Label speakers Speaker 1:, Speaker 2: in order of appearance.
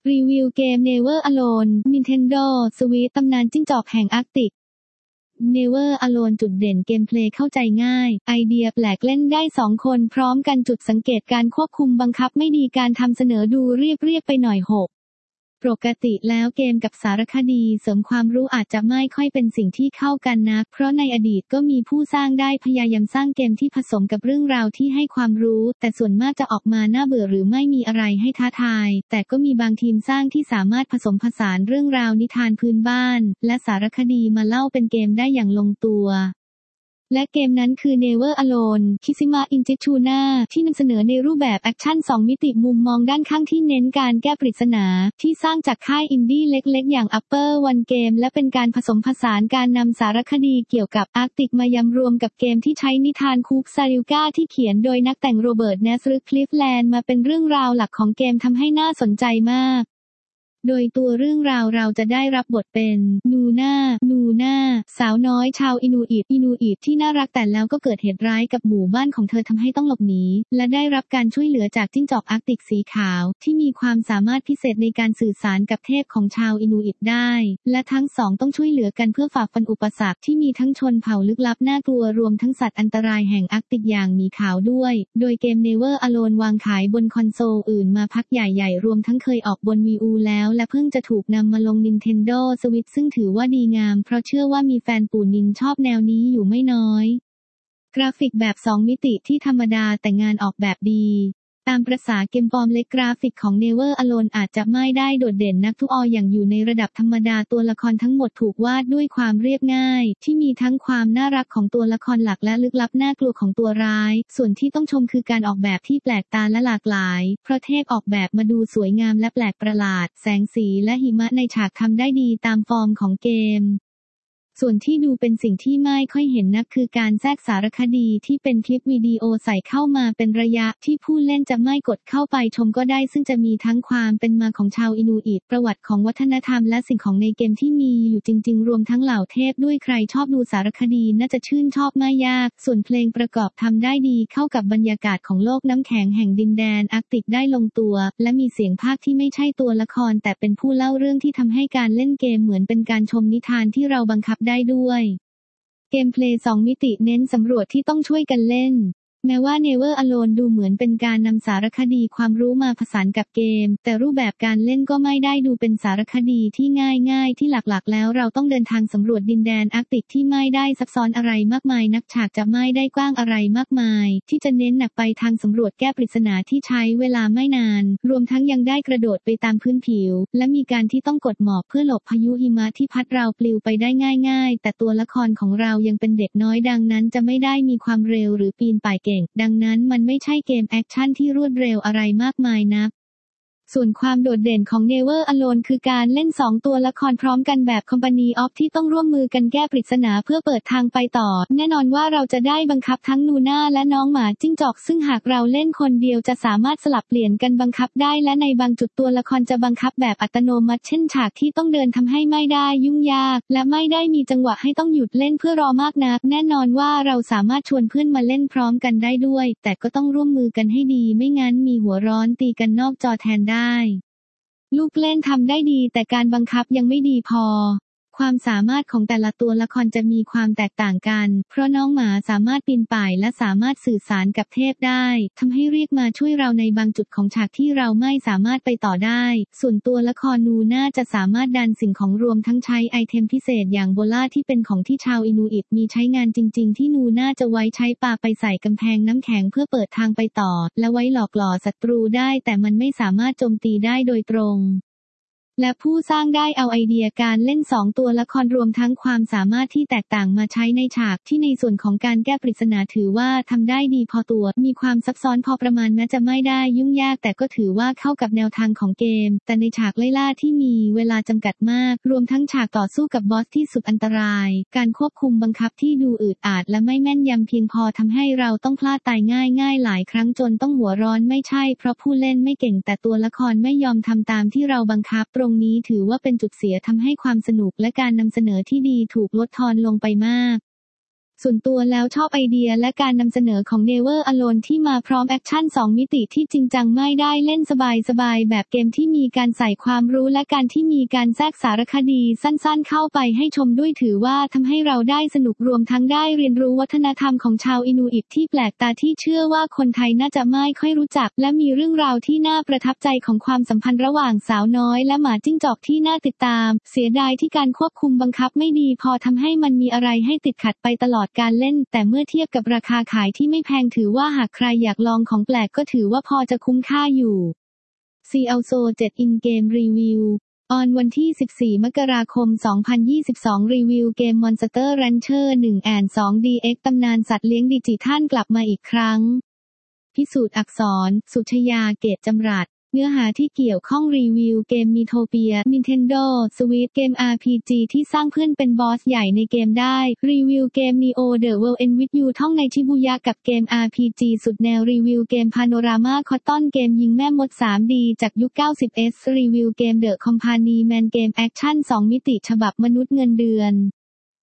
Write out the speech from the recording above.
Speaker 1: รีวิวเกม Never Alone Nintendo Switch ตำนานจิ้งจอกแห่งอาร์กติก Never Alone จุดเด่นเกมเพลย์เข้าใจง่ายไอเดียแปลกเล่นได้2คนพร้อมกันจุดสังเกตการควบคุมบังคับไม่ดีการทำเสนอดูเรียบไปหน่อย6ปกติแล้วเกมกับสารคดีเสริมความรู้อาจจะไม่ค่อยเป็นสิ่งที่เข้ากันนักเพราะในอดีตก็มีผู้สร้างได้พยายามสร้างเกมที่ผสมกับเรื่องราวที่ให้ความรู้แต่ส่วนมากจะออกมาน่าเบื่อหรือไม่มีอะไรให้ท้าทายแต่ก็มีบางทีมสร้างที่สามารถผสมผสานเรื่องราวนิทานพื้นบ้านและสารคดีมาเล่าเป็นเกมได้อย่างลงตัวและเกมนั้นคือ Never Alone Kishima Injectuna ที่นำเสนอในรูปแบบแอคชั่น2มิติมุมมองด้านข้างที่เน้นการแก้ปริศนาที่สร้างจากค่ายอินดี้เล็กๆอย่าง Upper One Game และเป็นการผสมผสานการนำสารคดีเกี่ยวกับอาร์กติกมายำรวมกับเกมที่ใช้นิทานคูกซาริลกาที่เขียนโดยนักแต่งโรเบิร์ต เนสรึคลิฟแลนด์มาเป็นเรื่องราวหลักของเกมทำให้น่าสนใจมากโดยตัวเรื่องราวเราจะได้รับบทเป็นนูน่าสาวน้อยชาวอินูอิตที่น่ารักแต่แล้วก็เกิดเหตุร้ายกับหมู่บ้านของเธอทำให้ต้องหลบหนีและได้รับการช่วยเหลือจากจิ้งจอกอาร์กติกสีขาวที่มีความสามารถพิเศษในการสื่อสารกับเทพของชาวอินูอิตได้และทั้งสองต้องช่วยเหลือกันเพื่อฝ่าฟันอุปสรรคที่มีทั้งชนเผ่าลึกลับน่ากลัวรวมทั้งสัตว์อันตรายแห่งอาร์กติกอย่างหมีขาวด้วยโดยเกม Never Alone วางขายบนคอนโซลอื่นมาพักใหญ่ๆรวมทั้งเคยออกบน Wii U แล้วและเพิ่งจะถูกนำมาลง Nintendo Switch ซึ่งถือว่าดีงามเพราะเชื่อว่ามีแฟนปู่นินชอบแนวนี้อยู่ไม่น้อยกราฟิกแบบ2มิติที่ธรรมดาแต่งานออกแบบดีตามประสาเกมฟอร์มเล็กกราฟิกของ Never Alone อาจจะไม่ได้โดดเด่นนักทุกอย่างอยู่ในระดับธรรมดาตัวละครทั้งหมดถูกวาดด้วยความเรียบง่ายที่มีทั้งความน่ารักของตัวละครหลักและลึกลับน่ากลัวของตัวร้ายส่วนที่ต้องชมคือการออกแบบที่แปลกตาและหลากหลายเพราะเทพออกแบบมาดูสวยงามและแปลกประหลาดแสงสีและหิมะในฉากทำได้ดีตามฟอร์มของเกมส่วนที่ดูเป็นสิ่งที่ไม่ค่อยเห็นนักคือการแทรกสารคดีที่เป็นคลิปวิดีโอใส่เข้ามาเป็นระยะที่ผู้เล่นจะไม่กดเข้าไปชมก็ได้ซึ่งจะมีทั้งความเป็นมาของชาวอินูอิตประวัติของวัฒนธรรมและสิ่งของในเกมที่มีอยู่จริงๆรวมทั้งเหล่าเทพด้วยใครชอบดูสารคดีน่าจะชื่นชอบไม่ยากส่วนเพลงประกอบทำได้ดีเข้ากับบรรยากาศของโลกน้ำแข็งแห่งดินแดนอาร์กติกได้ลงตัวและมีเสียงพากย์ที่ไม่ใช่ตัวละครแต่เป็นผู้เล่าเรื่องที่ทำให้การเล่นเกมเหมือนเป็นการชมนิทานที่เราบังคับได้ด้วยเกมเพลย์2มิติเน้นสำรวจที่ต้องช่วยกันเล่นแม้ว่า Never Alone ดูเหมือนเป็นการนำสารคดีความรู้มาผสานกับเกมแต่รูปแบบการเล่นก็ไม่ได้ดูเป็นสารคดีที่ง่ายที่หลักๆแล้วเราต้องเดินทางสำรวจดินแดนอาร์กติกที่ไม่ได้ซับซ้อนอะไรมากมายนักฉากจะไม่ได้กว้างอะไรมากมายที่จะเน้นหนักไปทางสำรวจแก้ปริศนาที่ใช้เวลาไม่นานรวมทั้งยังได้กระโดดไปตามพื้นผิวและมีการที่ต้องกดหมอบเพื่อหลบพายุหิมะที่พัดเราปลิวไปได้ง่ายๆแต่ตัวละครของเรายังเป็นเด็กน้อยดังนั้นจะไม่ได้มีความเร็วหรือปีนป่ายเก่งดังนั้นมันไม่ใช่เกมแอคชั่นที่รวดเร็วอะไรมากมายนักส่วนความโดดเด่นของ Never Alone คือการเล่น2ตัวละครพร้อมกันแบบ Company of ที่ต้องร่วมมือกันแก้ปริศนาเพื่อเปิดทางไปต่อแน่นอนว่าเราจะได้บังคับทั้งนูน่าและน้องหมาจิ้งจอกซึ่งหากเราเล่นคนเดียวจะสามารถสลับเปลี่ยนกันบังคับได้และในบางจุดตัวละครจะบังคับแบบอัตโนมัติเช่นฉากที่ต้องเดินทำให้ไม่ได้ยุ่งยากและไม่ได้มีจังหวะให้ต้องหยุดเล่นเพื่อรอมากนักแน่นอนว่าเราสามารถชวนเพื่อนมาเล่นพร้อมกันได้ด้วยแต่ก็ต้องร่วมมือกันให้ดีไม่งั้นมีหัวร้อนตีกันนอกจอแทนได้ลูกเล่นทำได้ดีแต่การบังคับยังไม่ดีพอความสามารถของแต่ละตัวละครจะมีความแตกต่างกันเพราะน้องหมาสามารถปีนป่ายและสามารถสื่อสารกับเทพได้ทำให้เรียกมาช่วยเราในบางจุดของฉากที่เราไม่สามารถไปต่อได้ส่วนตัวละครนูน่าจะสามารถดันสิ่งของรวมทั้งใช้ไอเทมพิเศษอย่างโบล่าที่เป็นของที่ชาวอินูอิตมีใช้งานจริงๆที่นูน่าจะไว้ใช้ปาไปใส่กำแพงน้ำแข็งเพื่อเปิดทางไปต่อและไว้หลอกหล่อศัตรูได้แต่มันไม่สามารถโจมตีได้โดยตรงและผู้สร้างได้เอาไอเดียการเล่น2ตัวละครรวมทั้งความสามารถที่แตกต่างมาใช้ในฉากที่ในส่วนของการแก้ปริศนาถือว่าทำได้ดีพอตัวมีความซับซ้อนพอประมาณแม้จะไม่ได้ยุ่งยากแต่ก็ถือว่าเข้ากับแนวทางของเกมแต่ในฉากไล่ล่าที่มีเวลาจำกัดมากรวมทั้งฉากต่อสู้กับบอสที่สุดอันตรายการควบคุมบังคับที่ดูอืดอาดและไม่แม่นยำเพียงพอทำให้เราต้องพลาดตายง่ายหลายครั้งจนต้องหัวร้อนไม่ใช่เพราะผู้เล่นไม่เก่งแต่ตัวละครไม่ยอมทำตามที่เราบังคับตรงนี้ถือว่าเป็นจุดเสียทำให้ความสนุกและการนำเสนอที่ดีถูกลดทอนลงไปมากส่วนตัวแล้วชอบไอเดียและการนำเสนอของ Never Alone ที่มาพร้อมแอคชั่น2มิติที่จริงจังไม่ได้เล่นสบายๆแบบเกมที่มีการใส่ความรู้และการที่มีการแทรกสารคดีสั้นๆเข้าไปให้ชมด้วยถือว่าทำให้เราได้สนุกรวมทั้งได้เรียนรู้วัฒนธรรมของชาวอินูอิตที่แปลกตาที่เชื่อว่าคนไทยน่าจะไม่ค่อยรู้จักและมีเรื่องราวที่น่าประทับใจของความสัมพันธ์ระหว่างสาวน้อยและหมาจิ้งจอกที่น่าติดตามเสียดายที่การควบคุมบังคับไม่ดีพอทำให้มันมีอะไรให้ติดขัดไปตลอดการเล่นแต่เมื่อเทียบกับราคาขายที่ไม่แพงถือว่าหากใครอยากลองของแปลกก็ถือว่าพอจะคุ้มค่าอยู่ See Also 7 In Game Review ออนวันที่ 14 มกราคม 2022 รีวิวเกม Monster Rancher 1 DX ตำนานสัตว์เลี้ยงดิจิทัลกลับมาอีกครั้ง พิสูจน์อักษร สุชยา เกตจำรัดเนื้อหาที่เกี่ยวข้องรีวิวเกม Miitopia Nintendo Switch เกม RPG ที่สร้างเพื่อนเป็นบอสใหญ่ในเกมได้รีวิวเกม Neo The World Ends With You ท่องในชิบูยะกับเกม RPG สุดแนวรีวิวเกม Panorama Cotton เกมยิงแม่มด 3D จากยุค 90s รีวิวเกม The Company Man เกมแอคชั่น2มิติฉบับมนุษย์เงินเดือน